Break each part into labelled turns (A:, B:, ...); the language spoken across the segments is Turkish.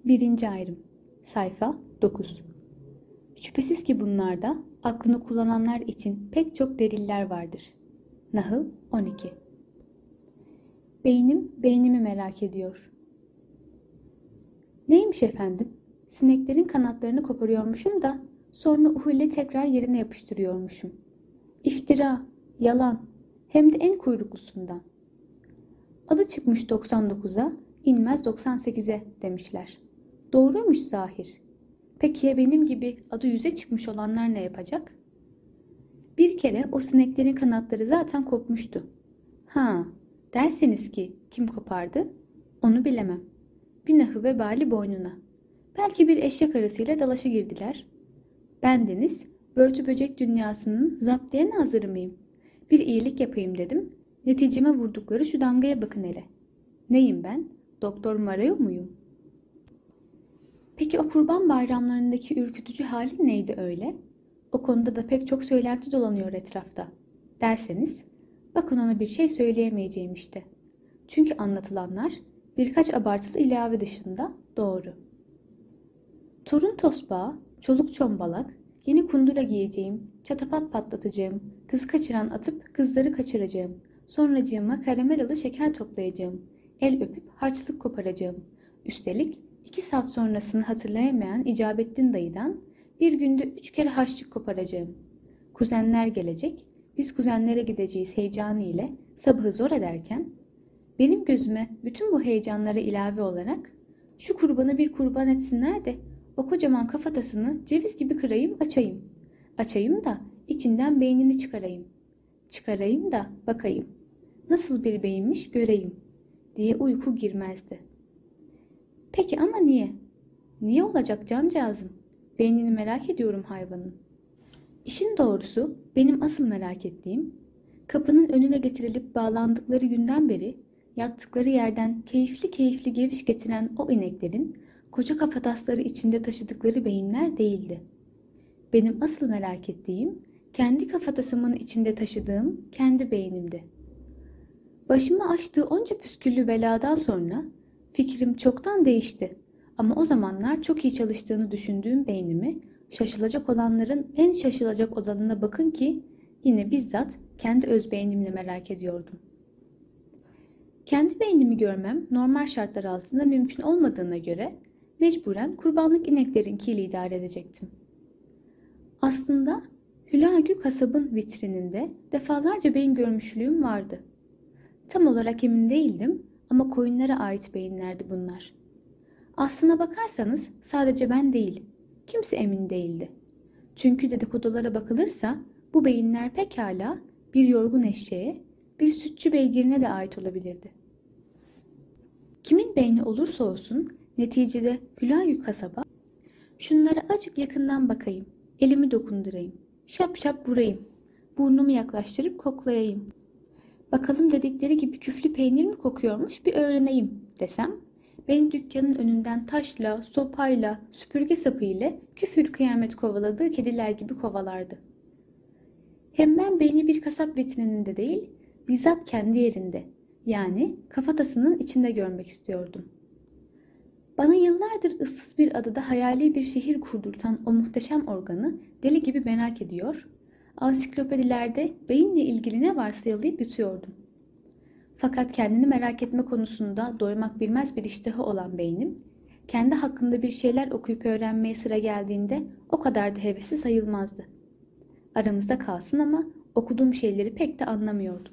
A: Birinci ayrım. Sayfa 9. Şüphesiz ki bunlarda aklını kullananlar için pek çok deliller vardır. Nahıl 12. Beynim beynimi merak ediyor. Neymiş efendim? Sineklerin kanatlarını koparıyormuşum da sonra uhule tekrar yerine yapıştırıyormuşum. İftira, yalan, hem de en kuyruklusundan. Adı çıkmış 99'a, inmez 98'e demişler. Doğruymuş zahir. Peki ya benim gibi adı 100'e çıkmış olanlar ne yapacak? Bir kere o sineklerin kanatları zaten kopmuştu. Ha, derseniz ki kim kopardı? Onu bilemem. Günahı vebali boynuna. Belki bir eşek arısıyla dalaşa girdiler. Bendeniz, börtü böcek dünyasının zaptiye nazırı mıyım? Bir iyilik yapayım dedim. Neticeme vurdukları şu damgaya bakın hele. Neyim ben? Doktor Marayo muyum? Peki o kurban bayramlarındaki ürkütücü hali neydi öyle? O konuda da pek çok söylenti dolanıyor etrafta. Derseniz, bakın ona bir şey söyleyemeyeceğim işte. Çünkü anlatılanlar birkaç abartılı ilave dışında doğru. Torun tosbağa, çoluk çombalak, yeni kundura giyeceğim, çatapat patlatacağım, kız kaçıran atıp kızları kaçıracağım, sonracığıma karamelalı şeker toplayacağım, el öpüp harçlık koparacağım. Üstelik 2 saat sonrasını hatırlayamayan İcabettin dayıdan bir günde 3 kere harçlık koparacağım. Kuzenler gelecek, biz kuzenlere gideceğiz heyecanı ile sabahı zor ederken, benim gözüme bütün bu heyecanlara ilave olarak şu kurbanı bir kurban etsinler de o kocaman kafatasını ceviz gibi kırayım açayım. Açayım da içinden beynini çıkarayım. Çıkarayım da bakayım. Nasıl bir beyinmiş göreyim diye uyku girmezdi. Peki ama niye? Niye olacak cancağızım? Beynini merak ediyorum hayvanın. İşin doğrusu benim asıl merak ettiğim, kapının önüne getirilip bağlandıkları günden beri yattıkları yerden keyifli keyifli geviş getiren o ineklerin koca kafatasları içinde taşıdıkları beyinler değildi. Benim asıl merak ettiğim, kendi kafatasımın içinde taşıdığım kendi beynimdi. Başımı açtığı onca püsküllü beladan sonra fikrim çoktan değişti. Ama o zamanlar çok iyi çalıştığını düşündüğüm beynimi, şaşılacak olanların en şaşılacak olanına bakın ki yine bizzat kendi öz beynimle merak ediyordum. Kendi beynimi görmem normal şartlar altında mümkün olmadığına göre mecburen kurbanlık ineklerinkiyle idare edecektim. Aslında Hülagü kasabın vitrininde defalarca beyin görmüşlüğüm vardı. Tam olarak emin değildim ama koyunlara ait beyinlerdi bunlar. Aslına bakarsanız sadece ben değil, kimse emin değildi. Çünkü dedikodulara bakılırsa bu beyinler pekala bir yorgun eşeğe, bir sütçü beygirine de ait olabilirdi. Kimin beyni olursa olsun neticede Hülagü kasaba, şunlara azıcık yakından bakayım, elimi dokundurayım, şap şap vurayım, burnumu yaklaştırıp koklayayım. Bakalım dedikleri gibi küflü peynir mi kokuyormuş bir öğreneyim desem, benim dükkanın önünden taşla, sopayla, süpürge sapı ile küfür kıyamet kovaladığı kediler gibi kovalardı. Hem ben beyni bir kasap vitrininde değil, bizzat kendi yerinde, yani kafatasının içinde görmek istiyordum. Bana yıllardır ıssız bir adada hayali bir şehir kurdurtan o muhteşem organı deli gibi merak ediyor, ansiklopedilerde beyinle ilgili ne varsa yalayıp yutuyordum. Fakat kendini merak etme konusunda doymak bilmez bir iştahı olan beynim, kendi hakkında bir şeyler okuyup öğrenmeye sıra geldiğinde o kadar da hevesli sayılmazdı. Aramızda kalsın ama okuduğum şeyleri pek de anlamıyordum.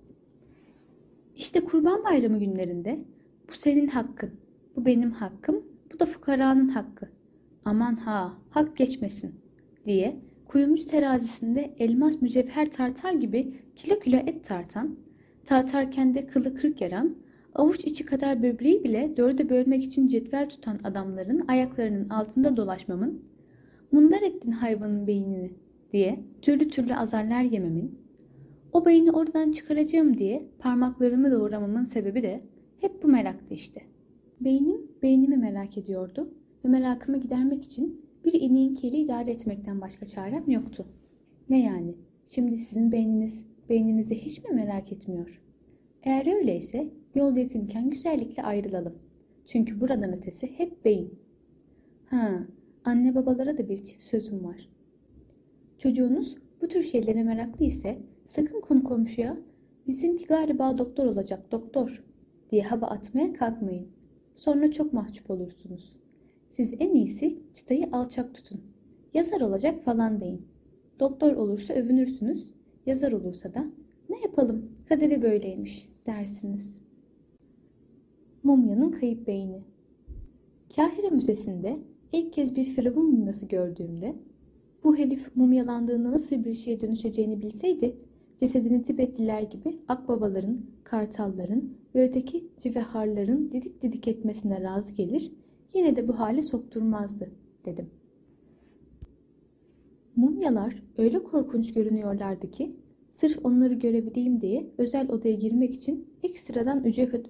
A: İşte Kurban Bayramı günlerinde bu senin hakkın, bu benim hakkım, bu da fukaranın hakkı. Aman ha, hak geçmesin diye kuyumcu terazisinde elmas mücevher tartar gibi kilo kilo et tartarken de kılı kırk yaran, avuç içi kadar böbreği bile dörde bölmek için cetvel tutan adamların ayaklarının altında dolaşmamın, mundar ettin hayvanın beynini diye türlü türlü azarlar yememin, o beyni oradan çıkaracağım diye parmaklarımı doğramamın sebebi de hep bu meraktı işte. Beynim beynimi merak ediyordu ve merakımı gidermek için bir ineğinkiyle idare etmekten başka çarem yoktu. Ne yani? Şimdi sizin beyninizi hiç mi merak etmiyor? Eğer öyleyse yol yakınken güzellikle ayrılalım. Çünkü buradan ötesi hep beyin. Ha, anne babalara da bir çift sözüm var. Çocuğunuz bu tür şeylere meraklı ise sakın konu komşuya bizimki galiba doktor olacak doktor diye hava atmaya kalkmayın. Sonra çok mahcup olursunuz. Siz en iyisi çıtayı alçak tutun. Yazar olacak falan deyin. Doktor olursa övünürsünüz, yazar olursa da ne yapalım kaderi böyleymiş dersiniz. Mumyanın kayıp beyni. Kahire Müzesi'nde ilk kez bir firavun mumyası gördüğümde bu herif mumyalandığında nasıl bir şeye dönüşeceğini bilseydi cesedini Tibetliler gibi akbabaların, kartalların ve öteki civeharların didik didik etmesine razı gelir, yine de bu hale sokturmazdı dedim. Mumyalar öyle korkunç görünüyorlardı ki sırf onları görebileyim diye özel odaya girmek için ekstradan ücret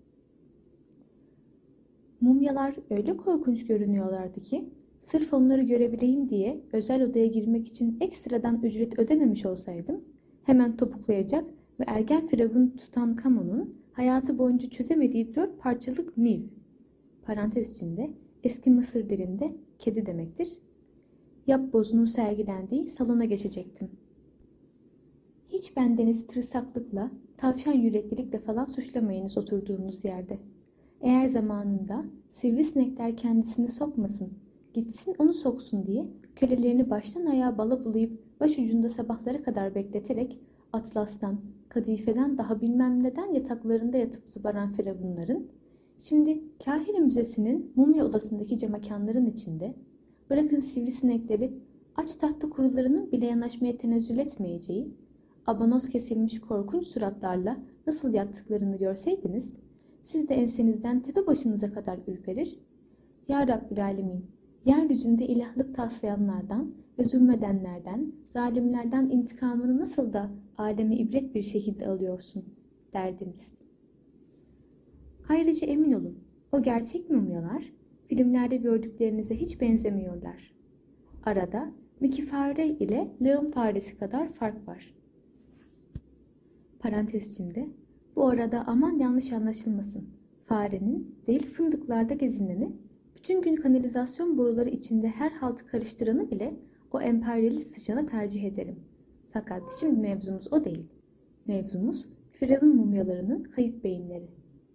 A: Mumyalar öyle korkunç görünüyorlardı ki sırf onları görebileyim diye özel odaya girmek için ekstradan ücret ödememiş olsaydım hemen topuklayacak ve ergen firavun Tutankamon'un hayatı boyunca çözemediği 4 parçalık miv, parantez içinde eski Mısır dilinde kedi demektir, yapbozunun sergilendiği salona geçecektim. Hiç bendenizi tırsaklıkla, tavşan yüreklilikle falan suçlamayınız oturduğunuz yerde. Eğer zamanında sivrisinekler kendisini sokmasın, gitsin onu soksun diye kölelerini baştan ayağa bala bulayıp başucunda sabahlara kadar bekleterek atlastan, kadifeden daha bilmem neden yataklarında yatıp zıbaran firavunların, şimdi Kahire Müzesi'nin mumya odasındaki camekanların içinde, bırakın sivrisinekleri aç tahta kurularının bile yanaşmaya tenezzül etmeyeceği, abanoz kesilmiş korkunç suratlarla nasıl yattıklarını görseydiniz, siz de ensenizden tepe başınıza kadar ürperir, Ya Rabbil Alemin, yeryüzünde ilahlık taslayanlardan ve zulmedenlerden, zalimlerden intikamını nasıl da alemi ibret bir şekilde alıyorsun, derdiniz. Ayrıca emin olun, o gerçek mumyalar, filmlerde gördüklerinize hiç benzemiyorlar. Arada Mickey fare ile lağım faresi kadar fark var. Parantez içinde, bu arada aman yanlış anlaşılmasın. Farenin değil fındıklarda gezineni, bütün gün kanalizasyon boruları içinde her haltı karıştıranı bile o emperyalist sıçana tercih ederim. Fakat şimdi mevzumuz o değil. Mevzumuz firavun mumyalarının kayıp beyinleri.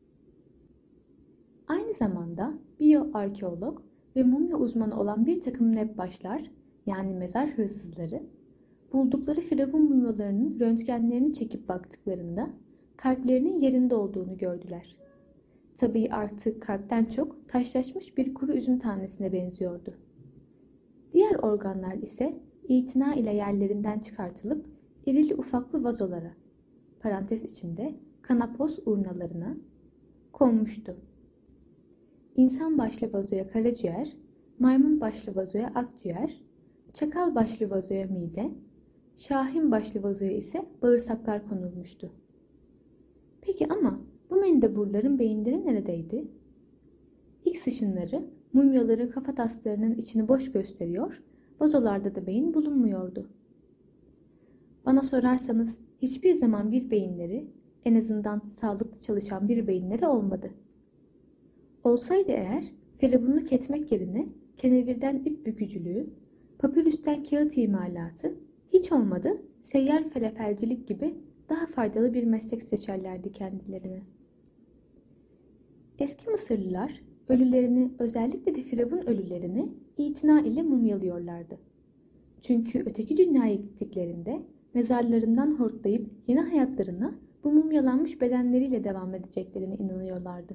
A: Aynı zamanda biyoarkeolog ve mumya uzmanı olan bir takım nebbaşlar, yani mezar hırsızları, buldukları firavun mumyalarının röntgenlerini çekip baktıklarında kalplerinin yerinde olduğunu gördüler. Tabii artık kalpten çok taşlaşmış bir kuru üzüm tanesine benziyordu. Diğer organlar ise itina ile yerlerinden çıkartılıp irili ufaklı vazolara, parantez içinde kanapos urnalarına konmuştu. İnsan başlı vazoya karaciğer, maymun başlı vazoya akciğer, çakal başlı vazoya mide, şahin başlı vazoya ise bağırsaklar konulmuştu. Peki ama bu mendeburların beyinleri neredeydi? X ışınları mumyaların kafataslarının içini boş gösteriyor, vazolarda da beyin bulunmuyordu. Bana sorarsanız hiçbir zaman bir beyinleri, en azından sağlıklı çalışan bir beyinleri olmadı. Olsaydı eğer, firavunluk etmek yerine kenevirden ip bükücülüğü, papirüsten kağıt imalatı, hiç olmadı seyyar felefelcilik gibi daha faydalı bir meslek seçerlerdi kendilerine. Eski Mısırlılar ölülerini, özellikle de firavun ölülerini itina ile mumyalıyorlardı. Çünkü öteki dünyaya gittiklerinde mezarlarından hortlayıp yeni hayatlarına bu mumyalanmış bedenleriyle devam edeceklerine inanıyorlardı.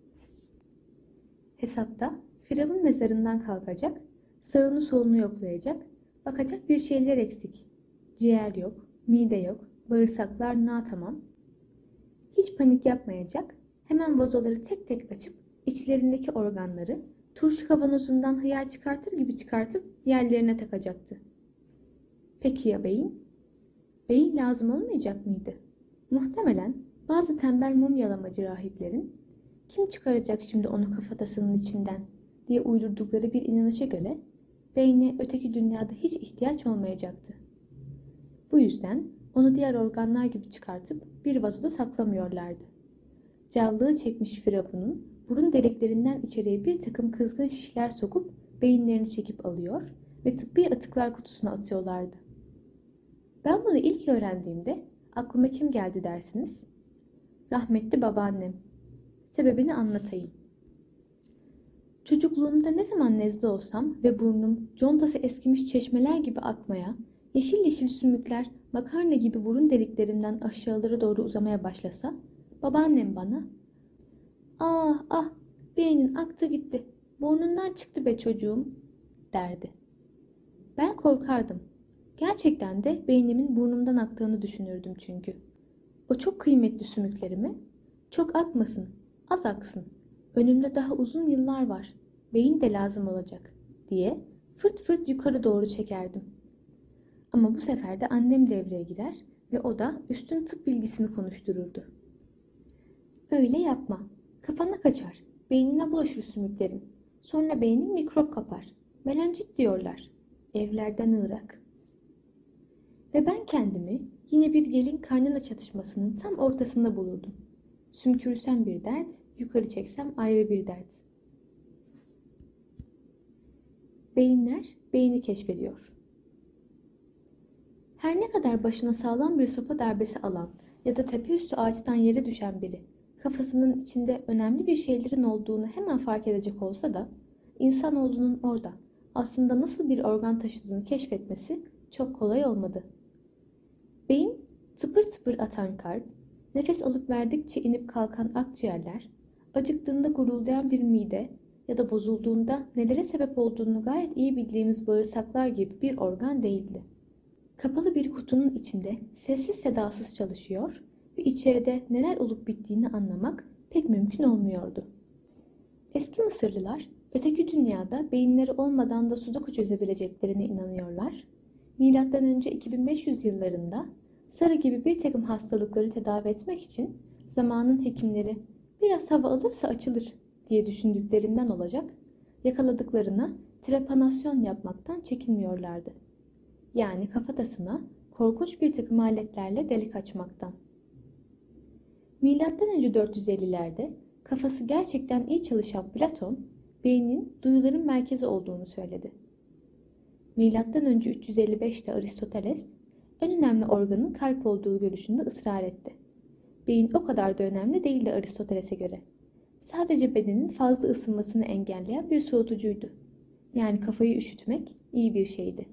A: Hesapta firavun mezarından kalkacak, sağını solunu yoklayacak, bakacak bir şeyler eksik. Ciğer yok, mide yok, bağırsaklar natamam. Hiç panik yapmayacak, hemen vazoları tek tek açıp içlerindeki organları turşu kavanozundan hıyar çıkartır gibi çıkartıp yerlerine takacaktı. Peki ya beyin? Beyin lazım olmayacak mıydı? Muhtemelen bazı tembel mumyalamacı rahiplerin kim çıkaracak şimdi onu kafatasının içinden diye uydurdukları bir inanışa göre beyne öteki dünyada hiç ihtiyaç olmayacaktı. Bu yüzden onu diğer organlar gibi çıkartıp bir vazoda saklamıyorlardı. Cavlığı çekmiş firavunun burun deliklerinden içeriye bir takım kızgın şişler sokup beyinlerini çekip alıyor ve tıbbi atıklar kutusuna atıyorlardı. Ben bunu ilk öğrendiğimde aklıma kim geldi dersiniz? Rahmetli babaannem. Sebebini anlatayım. Çocukluğumda ne zaman nezle olsam ve burnum contası eskimiş çeşmeler gibi akmaya, yeşil yeşil sümükler makarna gibi burun deliklerinden aşağılara doğru uzamaya başlasa, babaannem bana "Ah ah, beynin aktı gitti, burnundan çıktı be çocuğum" derdi. Ben korkardım. Gerçekten de beynimin burnumdan aktığını düşünürdüm çünkü. O çok kıymetli sümüklerimi, "Çok akmasın, az aksın. Önümde daha uzun yıllar var. Beyin de lazım olacak" diye fırt fırt yukarı doğru çekerdim. Ama bu sefer de annem devreye girer ve o da üstün tıp bilgisini konuştururdu. "Öyle yapma. Kafana kaçar. Beynine bulaşır sümüklerin. Sonra beynin mikrop kapar. Melancit diyorlar. Evlerden Irak." Ve ben kendimi yine bir gelin kaynana çatışmasının tam ortasında bulurdum. Sümkürsem bir dert, yukarı çeksem ayrı bir dert. Beyinler beyni keşfediyor. Her ne kadar başına sağlam bir sopa darbesi alan ya da tepeüstü ağaçtan yere düşen biri kafasının içinde önemli bir şeylerin olduğunu hemen fark edecek olsa da insanoğlunun orada aslında nasıl bir organ taşıdığını keşfetmesi çok kolay olmadı. Beyin, tıpır tıpır atan kalp, nefes alıp verdikçe inip kalkan akciğerler, acıktığında guruldayan bir mide ya da bozulduğunda nelere sebep olduğunu gayet iyi bildiğimiz bağırsaklar gibi bir organ değildi. Kapalı bir kutunun içinde sessiz sedasız çalışıyor ve içeride neler olup bittiğini anlamak pek mümkün olmuyordu. Eski Mısırlılar öteki dünyada beyinleri olmadan da sudoku çözebileceklerine inanıyorlar. Milattan önce 2500 yıllarında sarı gibi bir takım hastalıkları tedavi etmek için zamanın hekimleri biraz hava alırsa açılır diye düşündüklerinden olacak, yakaladıklarına trepanasyon yapmaktan çekinmiyorlardı. Yani kafatasına korkunç bir takım aletlerle delik açmaktan. Milattan önce 450'lerde kafası gerçekten iyi çalışan Platon, beynin duyuların merkezi olduğunu söyledi. Milattan önce 355'te Aristoteles, en önemli organın kalp olduğu görüşünde ısrar etti. Beyin o kadar da önemli değildi Aristoteles'e göre. Sadece bedenin fazla ısınmasını engelleyen bir soğutucuydu. Yani kafayı üşütmek iyi bir şeydi.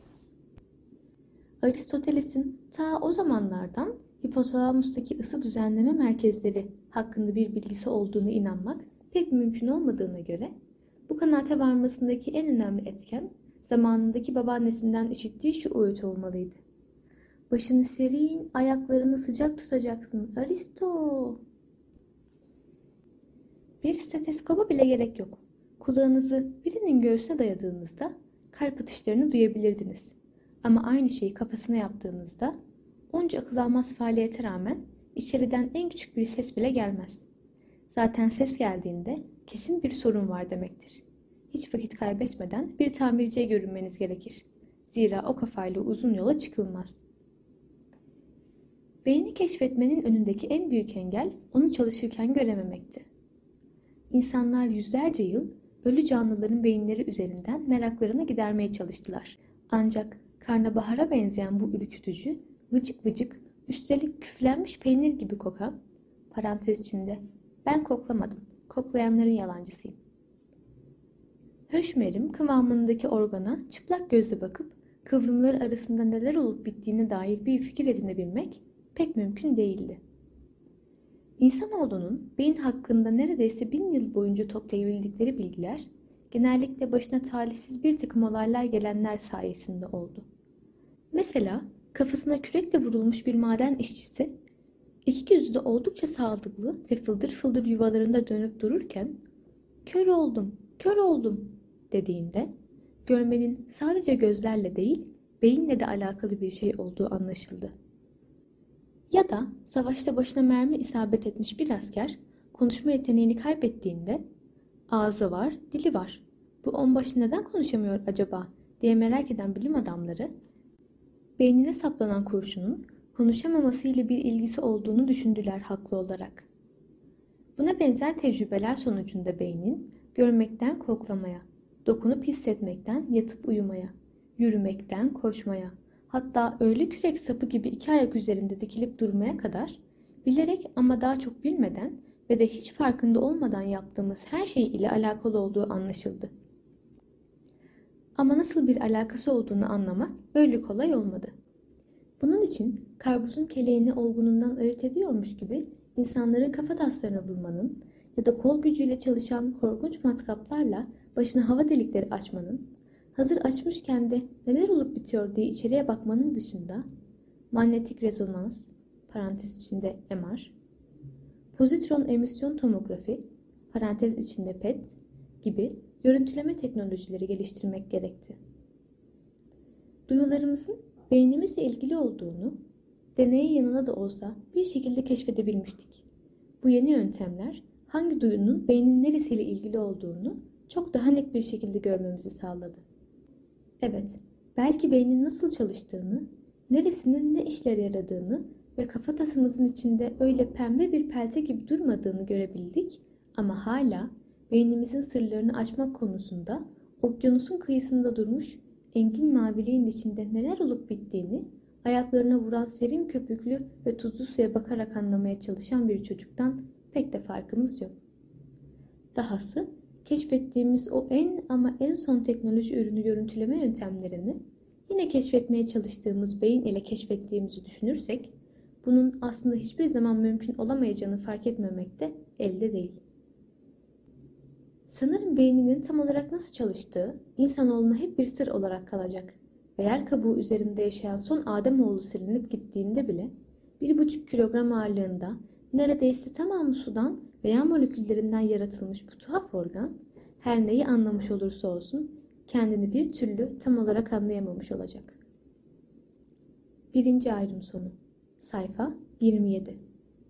A: Aristoteles'in ta o zamanlardan hipotalamustaki ısı düzenleme merkezleri hakkında bir bilgisi olduğunu inanmak pek mümkün olmadığına göre, bu kanaate varmasındaki en önemli etken zamanındaki babaannesinden işittiği şu öğüt olmalıydı: "Başını serin, ayaklarını sıcak tutacaksın Aristo." Bir steteskopa bile gerek yok. Kulağınızı birinin göğsüne dayadığınızda kalp atışlarını duyabilirdiniz. Ama aynı şeyi kafasına yaptığınızda onca akıl almaz faaliyete rağmen içeriden en küçük bir ses bile gelmez. Zaten ses geldiğinde kesin bir sorun var demektir. Hiç vakit kaybetmeden bir tamirciye görünmeniz gerekir. Zira o kafayla uzun yola çıkılmaz. Beyni keşfetmenin önündeki en büyük engel onu çalışırken görememekti. İnsanlar yüzlerce yıl ölü canlıların beyinleri üzerinden meraklarını gidermeye çalıştılar. Ancak karnabahara benzeyen bu ürkütücü, vıcık vıcık, üstelik küflenmiş peynir gibi kokan, parantez içinde "ben koklamadım, koklayanların yalancısıyım" höşmerim kıvamındaki organa çıplak gözle bakıp kıvrımları arasında neler olup bittiğine dair bir fikir edinebilmek pek mümkün değildi. İnsanoğlunun beyin hakkında neredeyse 1000 yıl boyunca toplayabildikleri bilgiler, genellikle başına talihsiz bir takım olaylar gelenler sayesinde oldu. Mesela kafasına kürekle vurulmuş bir maden işçisi, iki gözü de oldukça sağlıklı ve fıldır fıldır yuvalarında dönüp dururken "kör oldum, kör oldum" dediğinde görmenin sadece gözlerle değil, beyinle de alakalı bir şey olduğu anlaşıldı. Ya da savaşta başına mermi isabet etmiş bir asker konuşma yeteneğini kaybettiğinde "ağzı var, dili var. Bu onbaşı neden konuşamıyor acaba?" diye merak eden bilim adamları, beynine saplanan kurşunun konuşamaması ile bir ilgisi olduğunu düşündüler haklı olarak. Buna benzer tecrübeler sonucunda beynin görmekten koklamaya, dokunup hissetmekten yatıp uyumaya, yürümekten koşmaya, hatta öyle kürek sapı gibi iki ayak üzerinde dikilip durmaya kadar bilerek ama daha çok bilmeden ve de hiç farkında olmadan yaptığımız her şey ile alakalı olduğu anlaşıldı. Ama nasıl bir alakası olduğunu anlamak öyle kolay olmadı. Bunun için karpuzun keleğini olgunundan ayırt ediyormuş gibi insanların kafa taslarına vurmanın ya da kol gücüyle çalışan korkunç matkaplarla başına hava delikleri açmanın, hazır açmışken de neler olup bitiyor diye içeriye bakmanın dışında manyetik rezonans, parantez içinde MR, pozitron emisyon tomografi, parantez içinde PET gibi görüntüleme teknolojileri geliştirmek gerekti. Duyularımızın beynimizle ilgili olduğunu, deneyin yanına da olsa bir şekilde keşfedebilmiştik. Bu yeni yöntemler hangi duyunun beynin neresiyle ilgili olduğunu çok daha net bir şekilde görmemizi sağladı. Evet, belki beynin nasıl çalıştığını, neresinin ne işler yaradığını ve kafatasımızın içinde öyle pembe bir pelte gibi durmadığını görebildik ama hala beynimizin sırlarını açmak konusunda okyanusun kıyısında durmuş engin maviliğin içinde neler olup bittiğini ayaklarına vuran serin köpüklü ve tuzlu suya bakarak anlamaya çalışan bir çocuktan pek de farkımız yok. Dahası keşfettiğimiz o en son teknoloji ürünü görüntüleme yöntemlerini yine keşfetmeye çalıştığımız beyin ile keşfettiğimizi düşünürsek bunun aslında hiçbir zaman mümkün olamayacağını fark etmemek de elde değil. Sanırım beyninin tam olarak nasıl çalıştığı insanoğluna hep bir sır olarak kalacak ve yer kabuğu üzerinde yaşayan son Ademoğlu silinip gittiğinde bile 1,5 kilogram ağırlığında neredeyse tamamı sudan veya moleküllerinden yaratılmış bu tuhaf organ her neyi anlamış olursa olsun kendini bir türlü tam olarak anlayamamış olacak. 1. ayrım sonu. Sayfa 27.